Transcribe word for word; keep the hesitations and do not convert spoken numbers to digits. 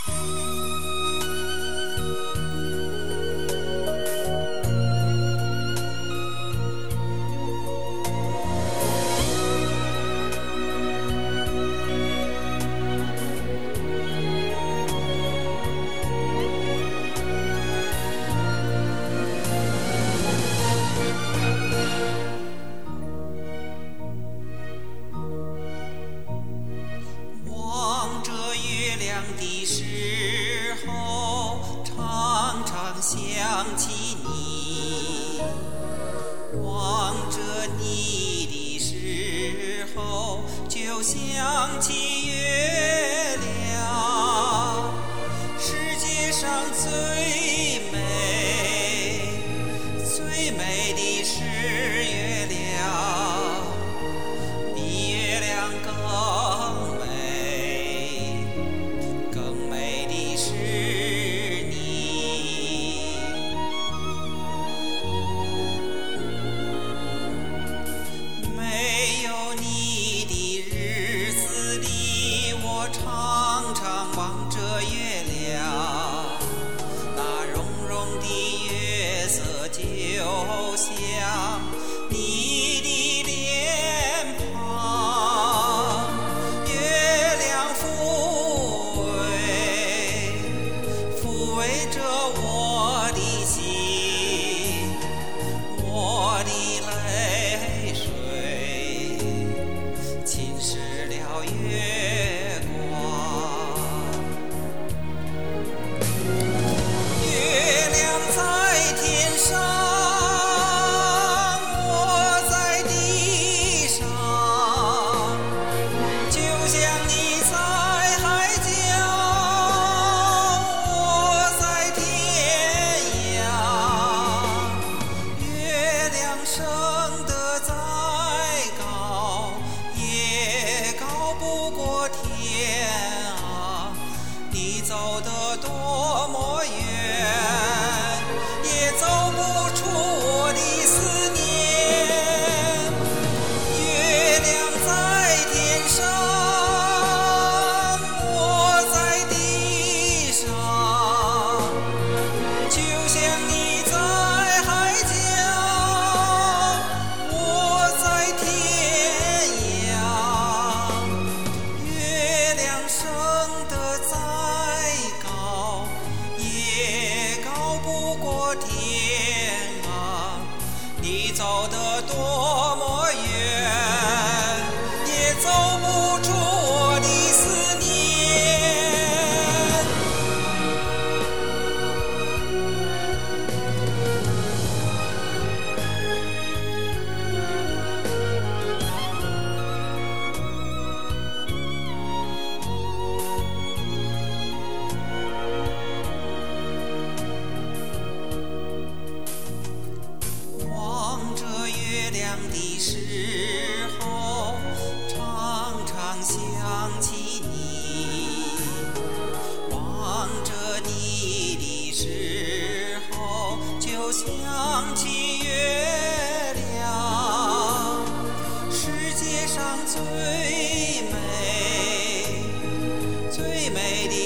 的时候，常常想起你；望着你的时候，就想起月亮。世界上最美、最美的是月亮，比月亮更美。更美的是你，没有你的日子里，我常常望着月亮，那融融的月色就像你的脸庞，月亮抚抚慰着我的心，我的泪水浸湿了月光。月亮在天上，我在地上，就像你在海角，升得再高，也高不过天啊！你走得多么远，也走不出我的思念。月亮在天上，我在地上，就像你在海角。升得再高，也高不过天啊！你走得多么远，也走不出我的思念。月亮的时候，常常想起你；望着你的时候，就想起月亮。世界上最美、最美的